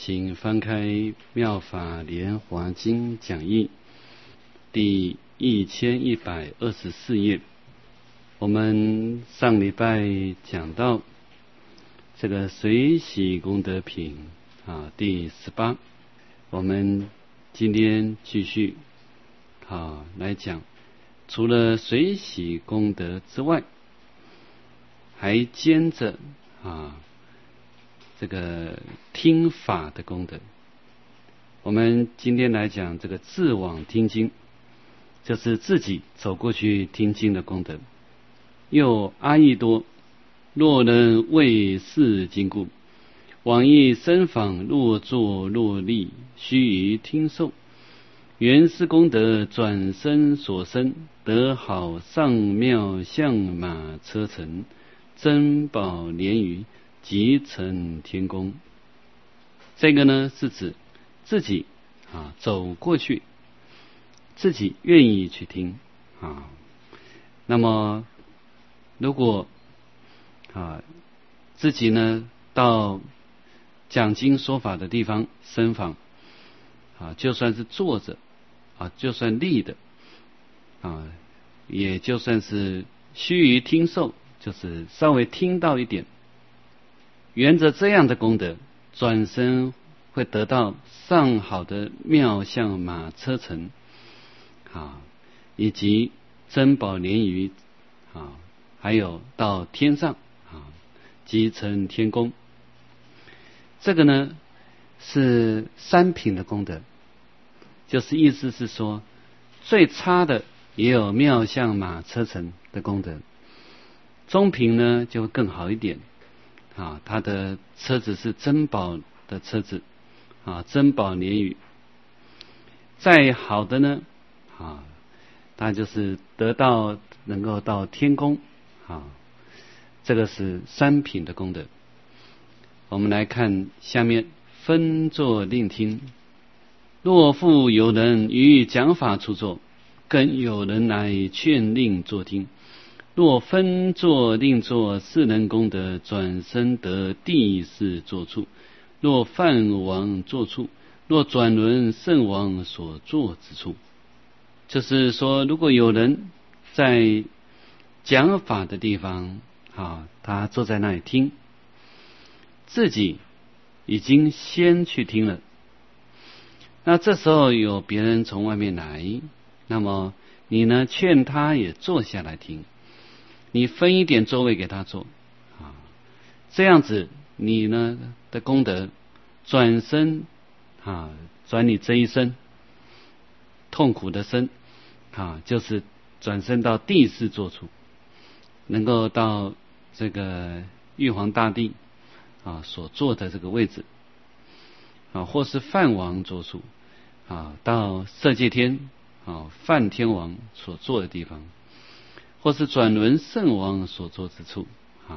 请翻开《妙法莲华经》讲义第1124页。我们上礼拜讲到这个随喜功德品第18，我们今天继续来讲，除了随喜功德之外，还兼着这个听法的功德。我们今天来讲这个自往听经，就是自己走过去听经的功德。又阿逸多，若能为是经故，往诣僧访，若坐若立，须臾听受，原是功德转生所生，得好上妙相马车乘，珍宝莲鱼，即成天宫。这个呢是指自己走过去，自己愿意去听那么如果自己呢到讲经说法的地方僧访就算是坐着就算立的也就算是须臾听受，就是稍微听到一点，沿着这样的功德，转身会得到上好的妙相马车乘以及珍宝莲鱼还有到天上即成天宫。这个呢是三品的功德，就是意思是说，最差的也有妙相马车乘的功德，中品呢就会更好一点它的车子是珍宝的车子珍宝莲鱼。再好的呢它就是得到能够到天宫这个是三品的功德。我们来看下面，分坐令听。若复有人于讲法处坐，更有人来劝令坐听。若分坐令坐，是人功德转生得第四坐处。若梵王坐处，若转轮圣王所坐之处。就是说，如果有人在讲法的地方他坐在那里听，自己已经先去听了，那这时候有别人从外面来，那么你呢劝他也坐下来听，你分一点座位给他坐这样子你呢的功德转身转你这一生痛苦的身就是转身到第四座处，能够到这个玉皇大帝所坐的这个位置或是梵王坐处到色界天梵天王所坐的地方，或是转轮圣王所坐之处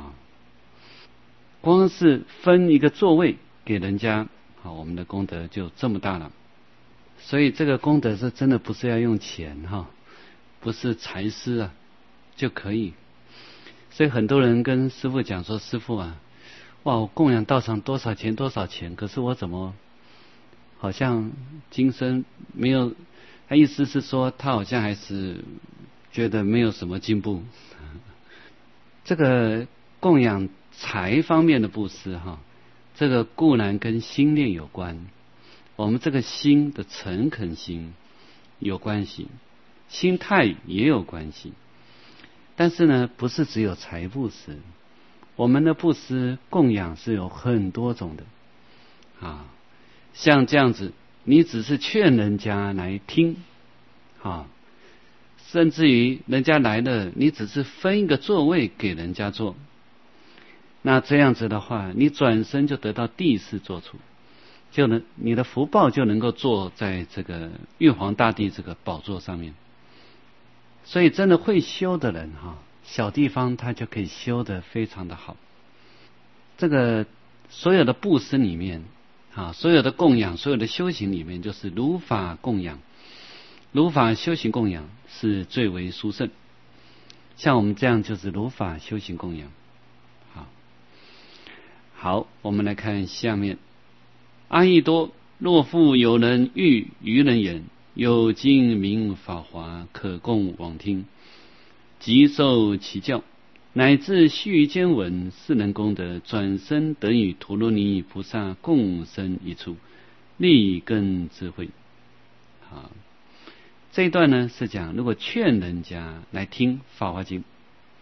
光是分一个座位给人家我们的功德就这么大了。所以这个功德是真的不是要用钱不是财施就可以。所以很多人跟师父讲说，师父哇，我供养道场多少钱多少钱，可是我怎么好像今生没有，他意思是说他好像还是觉得没有什么进步。这个供养财方面的布施这个固然跟心念有关，我们这个心的诚恳心有关系，心态也有关系。但是呢，不是只有财布施，我们的布施供养是有很多种的像这样子，你只是劝人家来听甚至于人家来了，你只是分一个座位给人家坐，那这样子的话，你转身就得到第四座处，你的福报就能够坐在这个玉皇大帝这个宝座上面。所以真的会修的人小地方他就可以修得非常的好。这个所有的布施里面所有的供养，所有的修行里面，就是如法供养，如法修行供养是最为殊胜。像我们这样就是如法修行供养。好，我们来看下面。 阿逸多，若复有人欲于人言，有经明法华，可供往听，即受其教，乃至须臾间闻世人功德，转身得与陀罗尼菩萨共生一处，立根智慧。好，这一段呢是讲，如果劝人家来听《法华经》，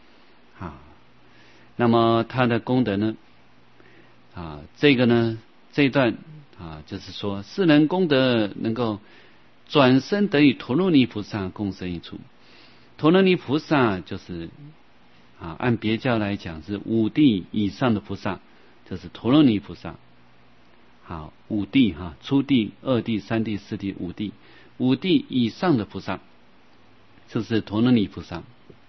那么他的功德呢，这个呢，这一段就是说，世人功德能够转身得与陀罗尼菩萨共生一处。陀罗尼菩萨就是按别教来讲是五地以上的菩萨，就是陀罗尼菩萨。好，五地初地、二地、三地、四地、五地，五地以上的菩萨就是陀罗尼菩萨。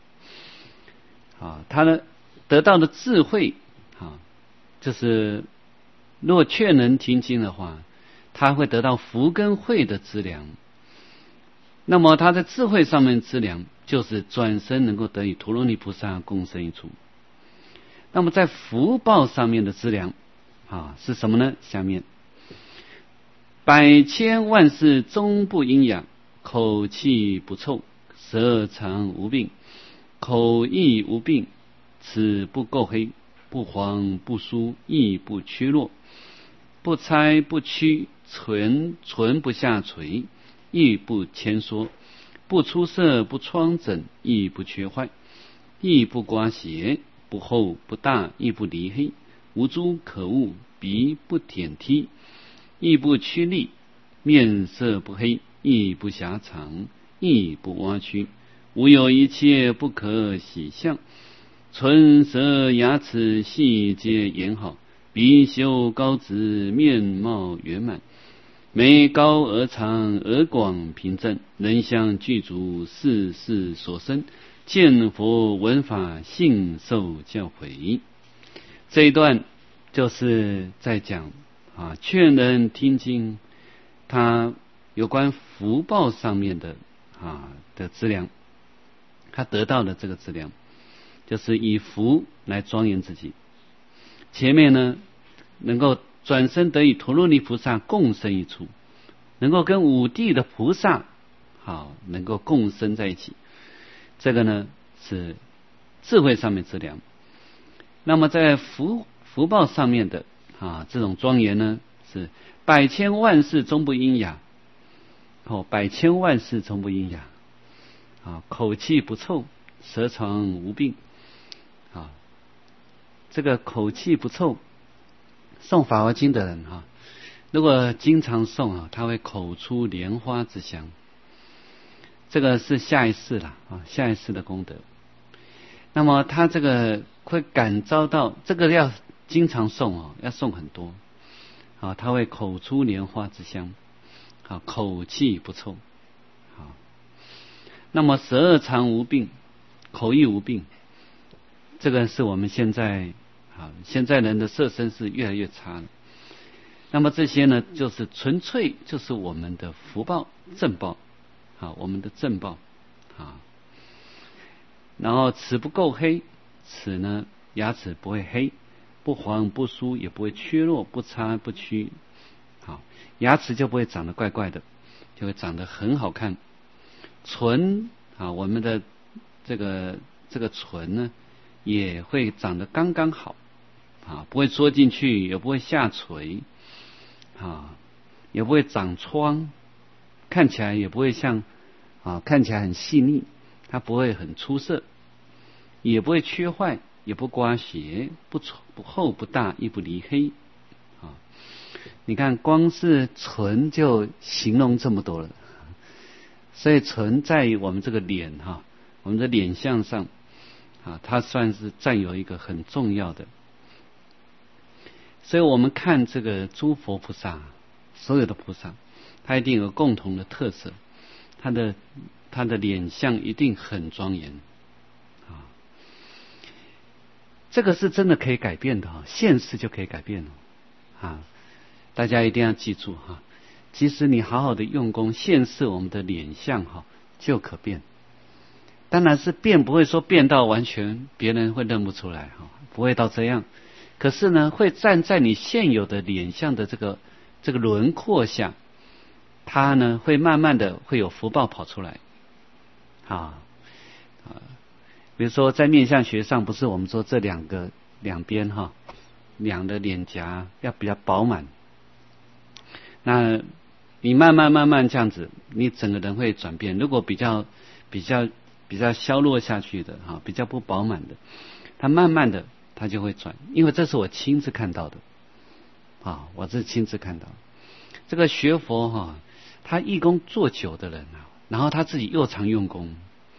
他呢得到的智慧就是若劝人听经的话，他会得到福跟慧的资粮。那么他在智慧上面资粮，就是转身能够得与陀罗尼菩萨共生一处。那么在福报上面的资粮是什么呢？下面百千万世终不阴哑，口气不臭，舌长无病，口亦无病，齿不垢黑，不黄不疏，亦不缺落，不拆不曲，唇不下垂，亦不牵缩，不出色，不疮疹，亦不缺坏，亦不刮邪，不厚不大，亦不离黑，无诸可恶，鼻不点剔，亦不曲利，面色不黑，亦不狭长，亦不弯曲，无有一切不可喜相，唇舌牙齿细皆严好，鼻修高直，面貌圆满，眉高额长，额广平正，人相具足，事事所生，见佛闻法，信受教诲。这一段就是在讲劝人听经，他有关福报上面的资粮，他得到的这个资粮就是以福来庄严自己。前面呢能够转身得与陀罗尼菩萨共生一处，能够跟五地的菩萨能够共生在一起，这个呢是智慧上面资粮。那么在福报上面的这种庄严呢，是百千万世终不阴哑，百千万世终不阴哑，口气不臭，舌长无病。这个口气不臭，诵法华经的人如果经常诵他会口出莲花之香，这个是下一世了下一世的功德。那么他这个会感召到，这个要经常诵要诵很多他会口出莲花之香，口气不臭。那么舌长无病，口亦无病，这个是我们现在人的色身是越来越差了。那么这些呢，就是纯粹就是我们的福报正报我们的正报然后齿不够黑，齿呢牙齿不会黑，不黄不疏，也不会缺落，不差不曲，牙齿就不会长得怪怪的，就会长得很好看。唇我们的这个唇呢也会长得刚刚好不会缩进去，也不会下垂也不会长疮，看起来也不会像看起来很细腻，它不会很出色，也不会缺坏，也不刮邪，不厚不大，亦不离黑你看光是唇就形容这么多了，所以唇在于我们这个脸我们的脸相上它算是占有一个很重要的。所以我们看这个诸佛菩萨，所有的菩萨他一定有共同的特色，他的脸相一定很庄严这个是真的可以改变的现世就可以改变了大家一定要记住即使你好好的用功，现世我们的脸相就可变。当然是变不会说变到完全别人会认不出来不会到这样，可是呢会站在你现有的脸相的这个这个轮廓下，它呢会慢慢的会有福报跑出来。比如说在面相学上，不是我们说这两边两的脸颊要比较饱满，那你慢慢这样子，你整个人会转变。如果比较消落下去的比较不饱满的，它慢慢的它就会转，因为这是我亲自看到的我是亲自看到这个学佛他义工做久的人然后他自己又常用功，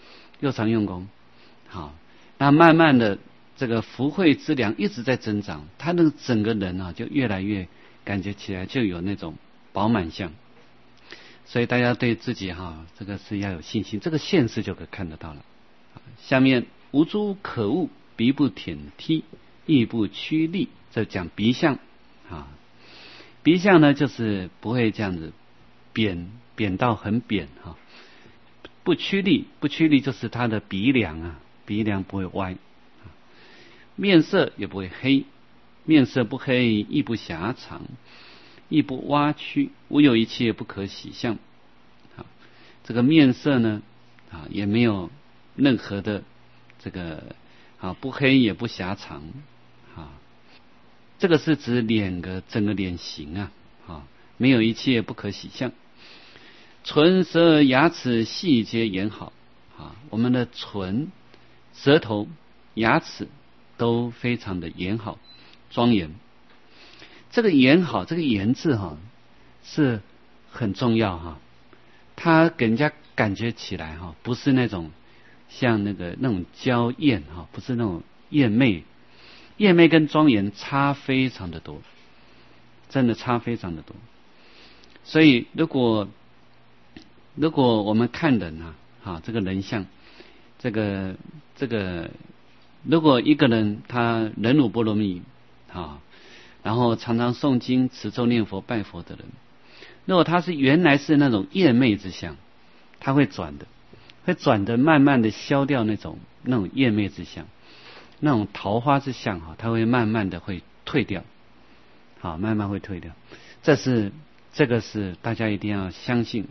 那慢慢的这个福慧之量一直在增长，他那个整个人就越来越感觉起来就有那种饱满相。所以大家对自己这个是要有信心，这个现世就可以看得到了。下面无诸可恶，鼻不舔剔，意不趋利，这讲鼻相鼻相呢就是不会这样子扁到很扁不趋利就是他的鼻梁不会歪，面色也不会黑，面色不黑，亦不狭长，亦不歪曲，无有一切不可喜相。这个面色呢也没有任何的这个不黑也不狭长这个是指整个脸型没有一切不可喜相。唇舌牙齿细节严好我们的唇、舌头、牙齿都非常的严好庄严。这个严好，这个严字是很重要它给人家感觉起来不是那种像那种娇艳不是那种艳媚跟庄严差非常的多，真的差非常的多。所以如果我们看人这个人相，这个如果一个人他忍辱波罗蜜然后常常诵经持咒念佛拜佛的人，如果他是原来是那种艳媚之相，他会转的慢慢的消掉那种艳媚之相，那种桃花之相它会慢慢的会退掉慢慢会退掉。这个是大家一定要相信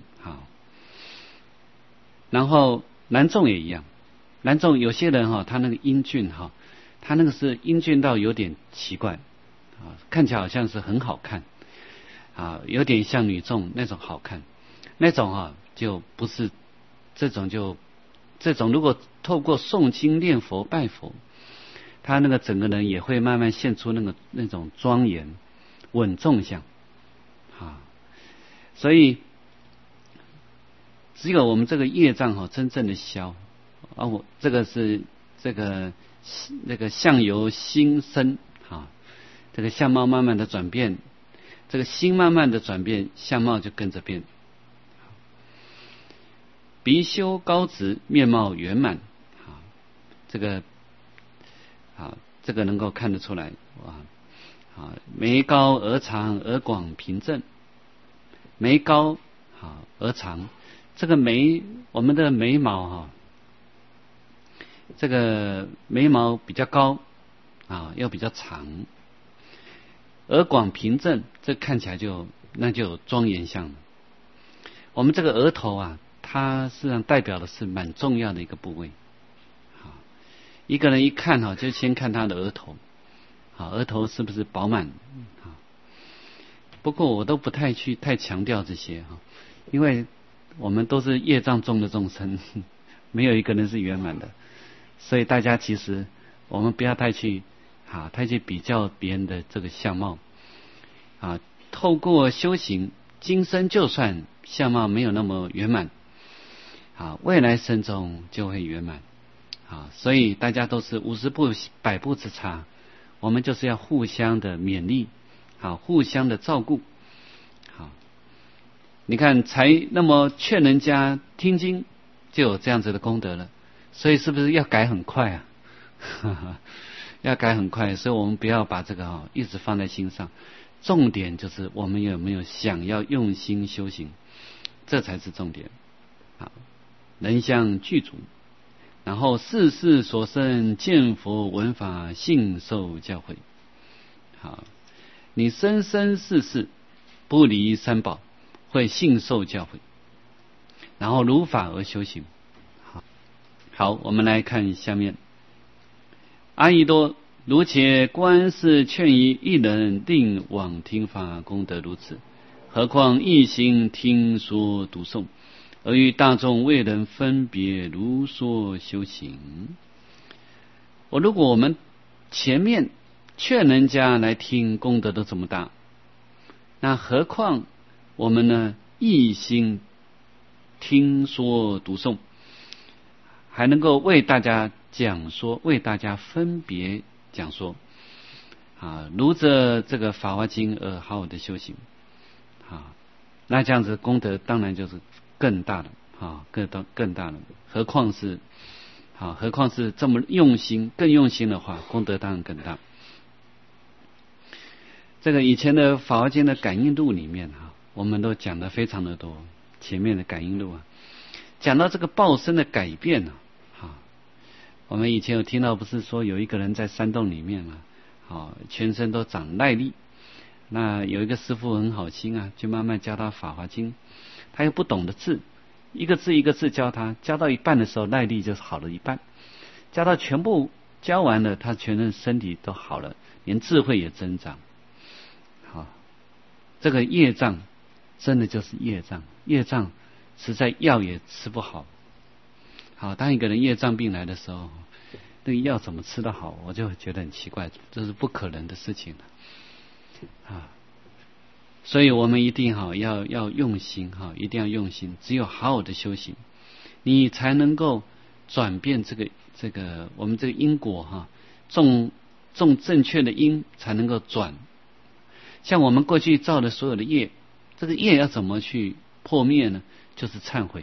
然后男众也一样，男众有些人他那个英俊他那个是英俊到有点奇怪看起来好像是很好看有点像女众那种好看，那种就不是这种如果透过诵经念佛拜佛，他那个整个人也会慢慢现出那种庄严稳重相所以只有我们这个业障真正的消我这个是那个相由心生这个相貌慢慢的转变，这个心慢慢的转变，相貌就跟着变。鼻修高直，面貌圆满这个能够看得出来眉高额长，额广平正，眉高额长，这个我们的眉毛这个眉毛比较高又比较长，额广平正，这看起来就有庄严相了。我们这个额头它实际上代表的是蛮重要的一个部位一个人一看就先看他的额头额头是不是饱满不过我都不太强调这些因为我们都是业障重的众生，没有一个人是圆满的，所以大家其实我们不要太去比较别人的这个相貌透过修行，今生就算相貌没有那么圆满未来生中就会圆满所以大家都是50步100步之差，我们就是要互相的勉励互相的照顾你看才那么劝人家听经就有这样子的功德了，所以是不是要改很快要改很快，所以我们不要把这个一直放在心上，重点就是我们有没有想要用心修行，这才是重点人相具足，然后世事所生，见佛闻法，信受教诲你生生世世不离三宝，会信受教诲，然后如法而修行。好，我们来看下面。阿逸多，如且观世劝于一人令往听法功德如此，何况一心听说读诵，而与大众未能分别如说修行。如果我们前面劝人家来听，功德都这么大，那何况我们呢一心听说读诵，还能够为大家讲说，为大家分别讲说如着这个法华经而好好的修行那这样子功德当然就是更大了更大了。何况是这么用心，更用心的话，功德当然更大。这个以前的法华经的感应录里面我们都讲的非常的多，前面的感应录讲到这个报身的改变我们以前有听到，不是说有一个人在山洞里面全身都长耐力，那有一个师父很好心就慢慢教他法华经，他又不懂的字，一个字一个字教他，教到一半的时候耐力就好了一半，教到全部教完了，他全身身体都好了，连智慧也增长。这个业障真的就是业障，业障实在药也吃不好。当一个人业障病来的时候，那个药怎么吃得好，我就觉得很奇怪，这是不可能的事情所以我们一定要用心一定要用心，只有好好的修行，你才能够转变这个我们这个因果种正确的因才能够转。像我们过去造的所有的业，这个业要怎么去破灭呢？就是忏悔，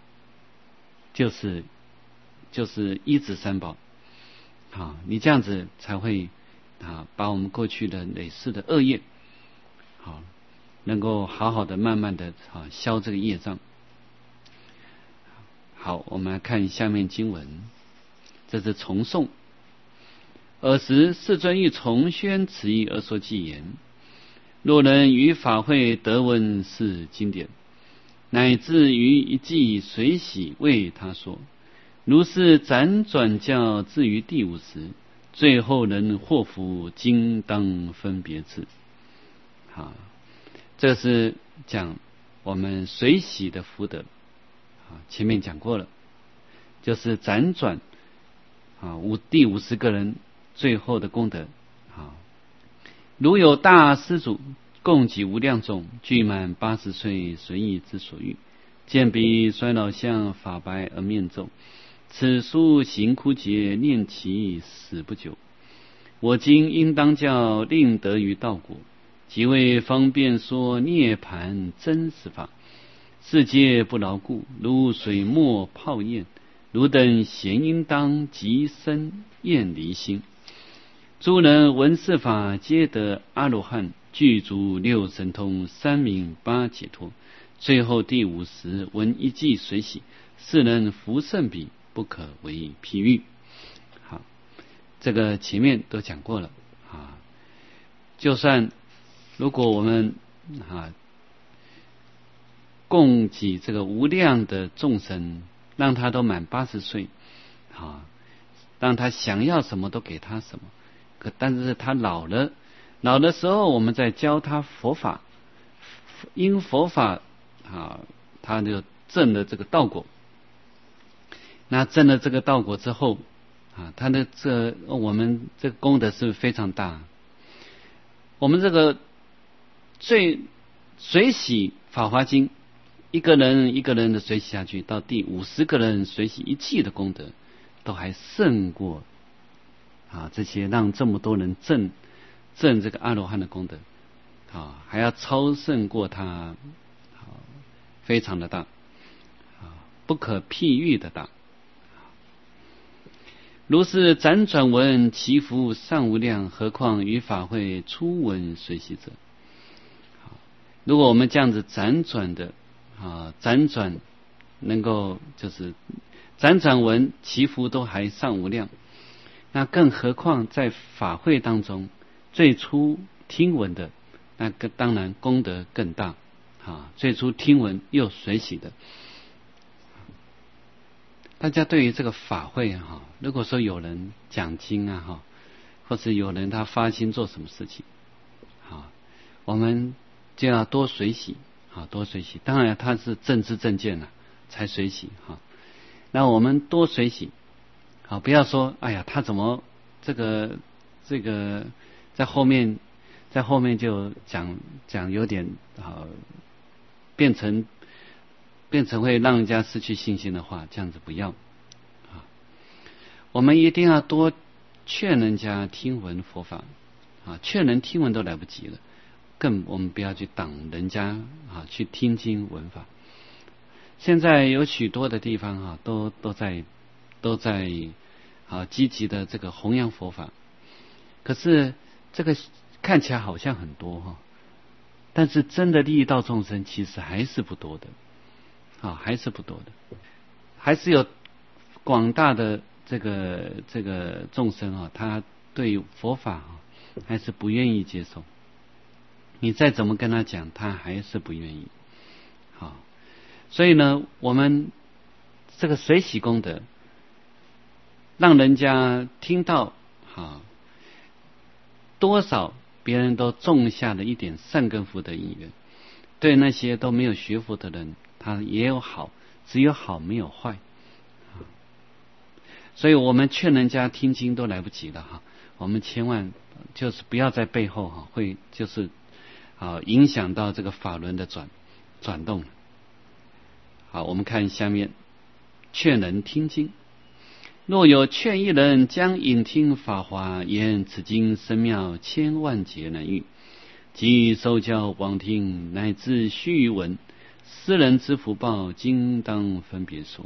就是依止三宝你这样子才会把我们过去的累世的恶业能够好好的慢慢的消这个业障。好，我们来看下面经文，这是重诵。尔时世尊欲重宣此意而说偈言：若人于法会得闻是经典，乃至于一偈随喜为他说，如是辗转教至于第50，最后人祸福今当分别智。这是讲我们随喜的福德前面讲过了，就是辗转第50个人最后的功德如有大施主供给无量众，具满80岁，随意之所欲，见彼衰老相发白而面皱，此书行枯竭，念其死不久。我今应当教令得于道果，即为方便说涅盘真实法。世界不牢固，如水墨泡焰，汝等咸应当即生厌离心。诸人闻是法，皆得阿罗汉，具足6神通，3明8解脱。最后第50闻一偈随喜，世人福甚彼，不可为譬喻。好，这个前面都讲过了就算如果我们供给这个无量的众生，让他都满80岁让他想要什么都给他什么，但是他老的时候，我们在教他佛法，因佛法他就证了这个道果。那证了这个道果之后他的我们这个功德是非常大。我们这个最随喜法华经，一个人一个人的随喜下去，到第50个人随喜一偈的功德，都还胜过这些让这么多人证这个阿罗汉的功德还要超胜过他非常的大不可譬喻的大。如是辗转闻，其福尚无量，何况于法会初闻随喜者。如果我们这样子辗转的辗转能够就是辗转闻，其福都还尚无量，那更何况在法会当中最初听闻的那当然功德更大最初听闻又随喜的。大家对于这个法会如果说有人讲经或者有人他发心做什么事情我们就要多随喜多随喜。当然他是正知正见才随喜那我们多随喜不要说哎呀他怎么这个在后面就讲有点变成会让人家失去信心的话，这样子不要我们一定要多劝人家听闻佛法劝人听闻都来不及了，更我们不要去挡人家去听经闻法。现在有许多的地方都在积极的这个弘扬佛法，可是这个看起来好像很多但是真的利益到众生其实还是不多的还是不多的，还是有广大的这个众生他对佛法还是不愿意接受，你再怎么跟他讲他还是不愿意所以呢我们这个随喜功德让人家听到多少别人都种下了一点善根福德因缘，对那些都没有学佛的人他也有好，只有好没有坏所以我们劝人家听经都来不及了我们千万就是不要在背后会就是影响到这个法轮的转动。好，我们看下面劝人听经。若有劝一人将引听法华，言此经深妙，千万劫难遇，即受教广听，乃至须臾闻，斯人之福报，今当分别说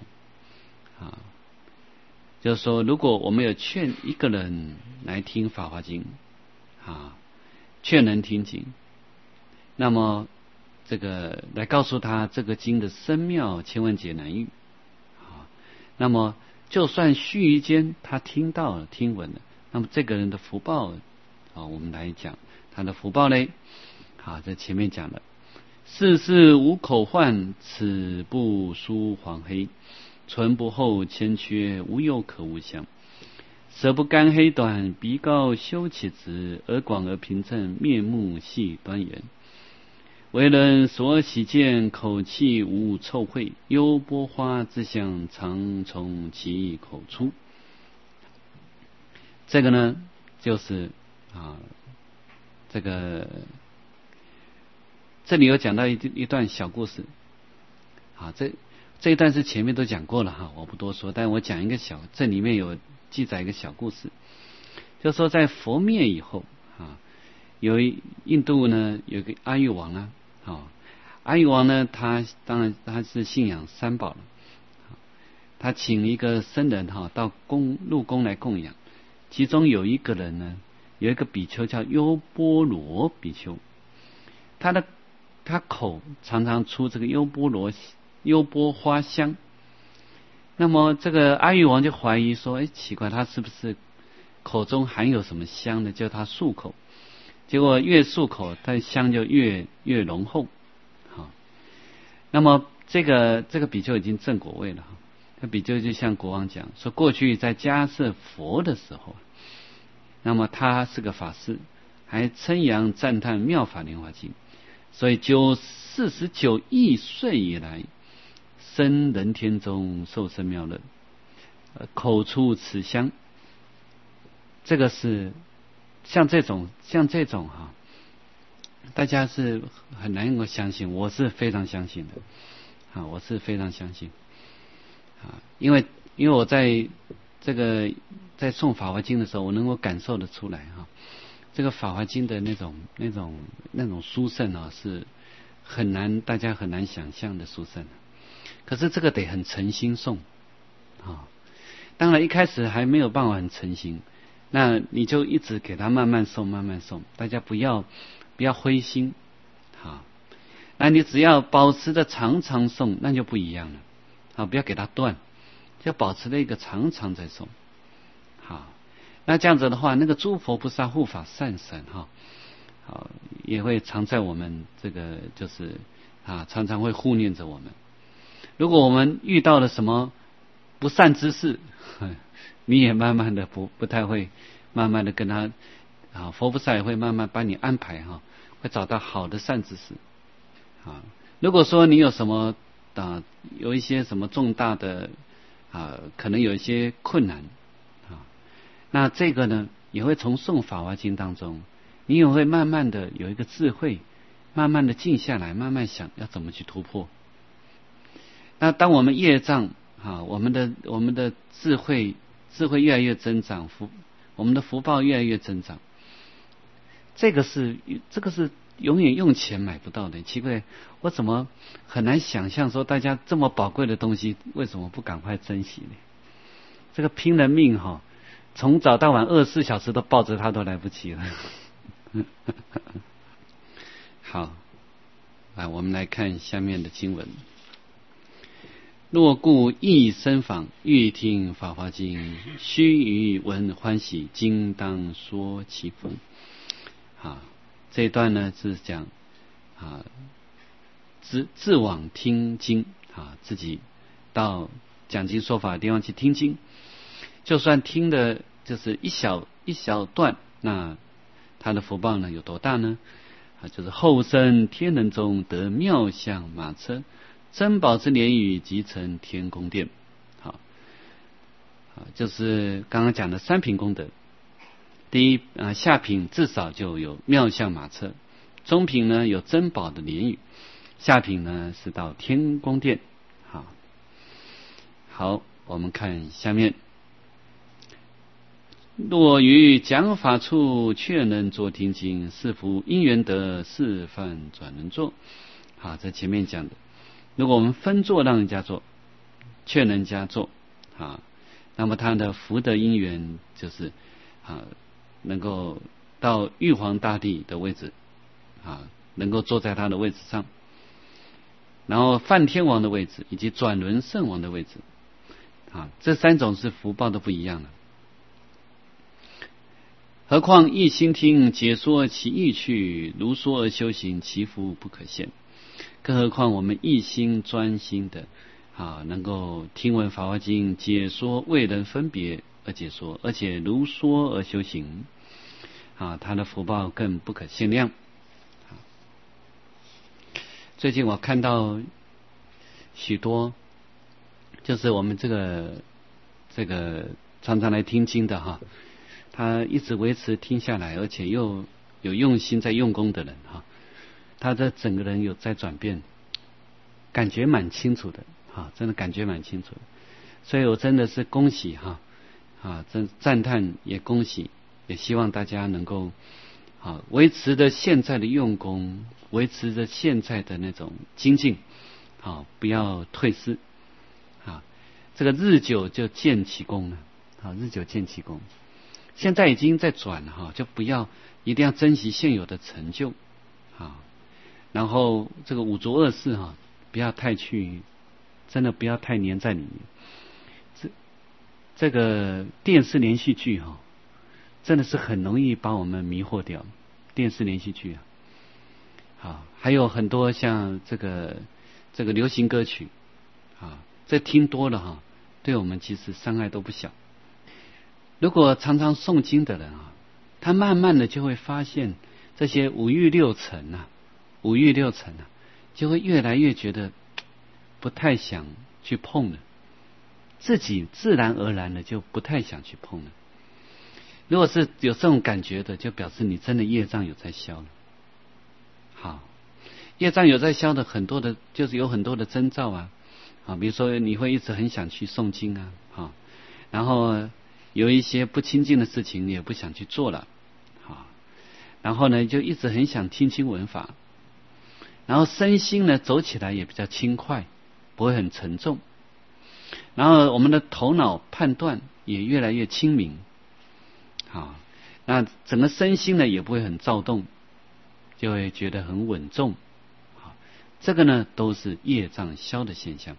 就是说如果我们有劝一个人来听法华经劝人听经，那么这个来告诉他这个经的深妙，千万劫难遇那么就算须臾间他听到了听闻了，那么这个人的福报我们来讲他的福报呢在前面讲了，世事无口患，此不输黄黑，唇不厚谦缺，无有可无相，舌不干黑短，鼻高修起直，耳广而平正，面目细端严，为人所喜见，口气无臭秽，幽波花之香常从其口出。这个呢就是这里有讲到一段小故事这一段是前面都讲过了我不多说，但我讲一个这里面有记载一个小故事，就是说在佛灭以后有印度呢有个阿育王阿育王呢当然他是信仰三宝了他请一个僧人到入宫来供养，其中有一个人呢有一个比丘叫优波罗比丘，他口常常出这个优波花香，那么这个阿育王就怀疑说奇怪，他是不是口中含有什么香呢？叫他漱口，结果越漱口它香就越浓厚那么这个比丘已经证果位了那比丘就向国王讲说，过去在迦叶佛的时候，那么他是个法师，还称扬赞叹妙法莲华经，所以49亿岁以来，生人天中受生妙乐，口出此香。这个是像这种大家是很难够相信，我是非常相信的我是非常相信因为我在这个在诵法华经的时候，我能够感受得出来这个法华经的那种殊胜是大家很难想象的殊胜，可是这个得很诚心诵当然一开始还没有办法很诚心，那你就一直给他慢慢诵，大家不要灰心那你只要保持着常常诵，那就不一样了不要给他断，就保持了一个常常在诵那这样子的话，那个诸佛菩萨护法善神好，也会常在我们这个就是常常会护念着我们。如果我们遇到了什么不善之事，你也慢慢的不太会，慢慢的跟他佛菩萨也会慢慢帮你安排会找到好的善知识如果说你有什么有一些什么重大的可能有一些困难那这个呢也会从诵法华经当中，你也会慢慢的有一个智慧，慢慢的静下来，慢慢想要怎么去突破。那当我们业障我们的智慧越来越增长，我们的福报越来越增长，这个是永远用钱买不到的。奇怪，我怎么很难想象说大家这么宝贵的东西为什么不赶快珍惜呢？这个拼了命从早到晚24小时都抱着它都来不及了好，我们来看下面的经文。若故一生访，欲听法华经，须臾闻欢喜，今当说其福。这一段呢是讲自往听经自己到讲经说法的地方去听经，就算听的就是一小段，那他的福报呢有多大呢？就是后生天人中得妙相马车，珍宝之莲语即成天宫殿。就是刚刚讲的3品功德。第一下品至少就有妙相马车，中品呢有珍宝的莲语，下品呢是到天宫殿。好，我们看下面。若于讲法处，却能作听经，是福因缘得，示范转能做。这前面讲的，如果我们分做让人家做，却能家做那么他的福德因缘就是能够到玉皇大帝的位置能够坐在他的位置上，然后梵天王的位置以及转轮圣王的位置这3种是福报都不一样的。何况一心听，解说其意趣，如说而修行，其福不可限。更何况我们一心专心的能够听闻法华经，解说为人分别而解说，而且如说而修行他的福报更不可限量。最近我看到许多就是我们这个常常来听经的他一直维持听下来，而且又有用心在用功的人他的整个人有在转变，感觉蛮清楚的真的感觉蛮清楚的。所以我真的是恭喜真赞叹，也恭喜，也希望大家能够维持着现在的用功，维持着现在的那种精进不要退失这个日久就见其功了日久见其功。现在已经在转了就不要一定要珍惜现有的成就然后这个五浊恶世不要太去，真的不要太黏在里面。这个电视连续剧真的是很容易把我们迷惑掉。电视连续剧还有很多像这个流行歌曲这听多了对我们其实伤害都不小。如果常常诵经的人他慢慢的就会发现这些五欲六尘就会越来越觉得不太想去碰了，自己自然而然的就不太想去碰了。如果是有这种感觉的，就表示你真的业障有在消了。业障有在消的很多的，就是有很多的征兆比如说你会一直很想去诵经然后有一些不清净的事情你也不想去做了然后呢就一直很想听经闻法，然后身心呢走起来也比较轻快，不会很沉重，然后我们的头脑判断也越来越清明那整个身心呢也不会很躁动，就会觉得很稳重这个呢都是业障消的现象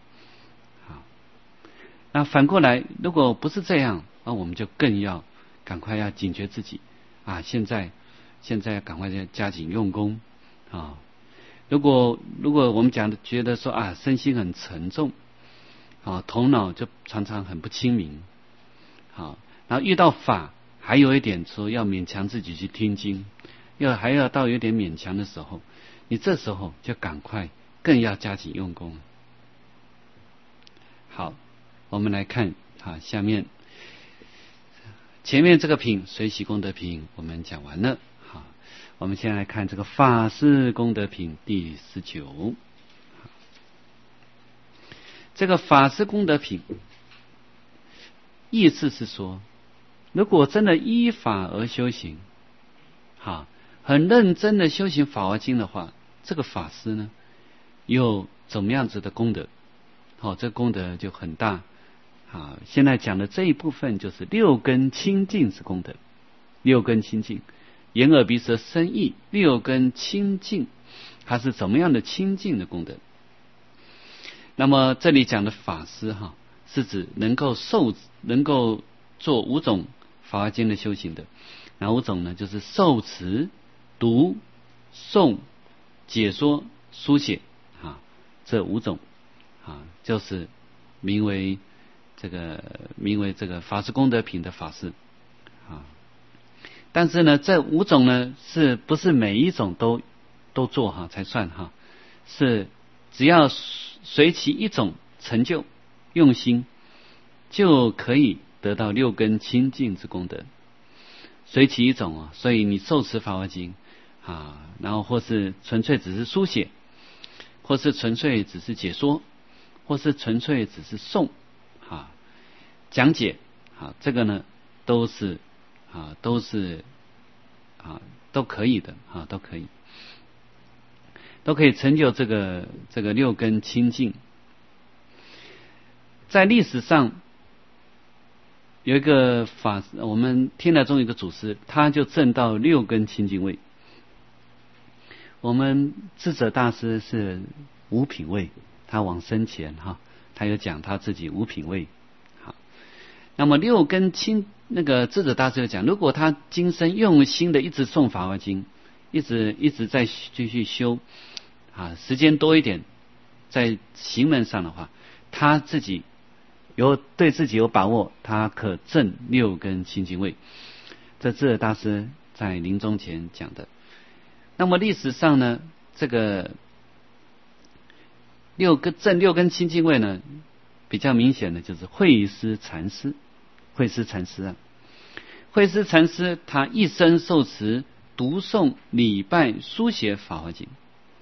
那反过来如果不是这样，那我们就更要赶快要警觉自己现在现在赶快要加紧用功啊。如果我们觉得说啊，身心很沉重啊，头脑就常常很不清明啊，然后遇到法还有一点说要勉强自己去听经，还要到有点勉强的时候，你这时候就赶快更要加紧用功。好，我们来看啊，下面前面这个品随喜功德品我们讲完了。好，我们先来看这个法师功德品第19。这个法师功德品意思是说，如果真的依法而修行，很认真的修行法华经的话，这个法师呢有怎么样子的功德？这功德就很大。现在讲的这一部分就是六根清净之功德。六根清净，眼耳鼻舌身意六根清净，它是怎么样的清净的功德？那么这里讲的法师是指能够做5种法华经的修行的。哪5种呢？就是受持、读、诵、解说、书写这5种就是名为这个法师功德品的法师但是呢，这5种呢，是不是每一种都做才算是只要随其一种成就用心，就可以得到六根清净之功德。随其一种所以你受持法华经然后或是纯粹只是书写，或是纯粹只是解说，或是纯粹只是诵讲解这个呢都可以的都可以成就这个六根清净。在历史上有一个法师，我们天台中有一个祖师，他就证到六根清净位。我们智者大师是五品位，他往生前他有讲他自己五品位。那么六根那个智者大师有讲，如果他今生用心的一直诵法华经，一直在继续修时间多一点，在行门上的话，他自己对自己有把握，他可证六根清净位。这智者大师在临终前讲的。那么历史上呢，这个证六根清净位呢，比较明显的就是慧思禅师。慧思禅师他一生受持读诵礼拜书写法华经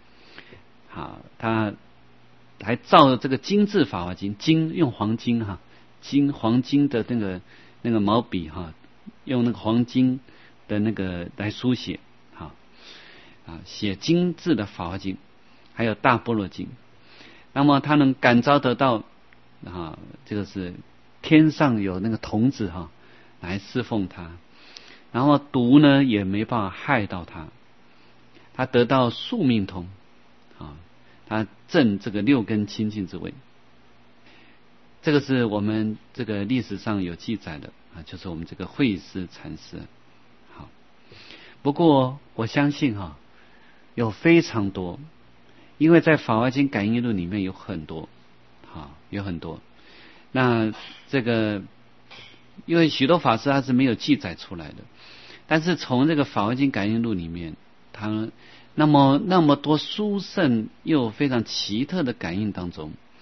他还造这个精致法华经，用黄金黄金的那个毛笔用那个黄金的那个来书写写精致的法华经，还有大般若经。那么他能感召得到这个是天上有那个童子来侍奉他，然后毒呢也没办法害到他，他得到宿命通他证这个六根清净之位。这个是我们这个历史上有记载的就是我们这个慧思禅师。好，不过我相信有非常多，因为在法华经感应论里面有很多那这个因为许多法师他是没有记载出来的，但是从这个法华经感应录里面，他那么多殊胜又非常奇特的感应当中，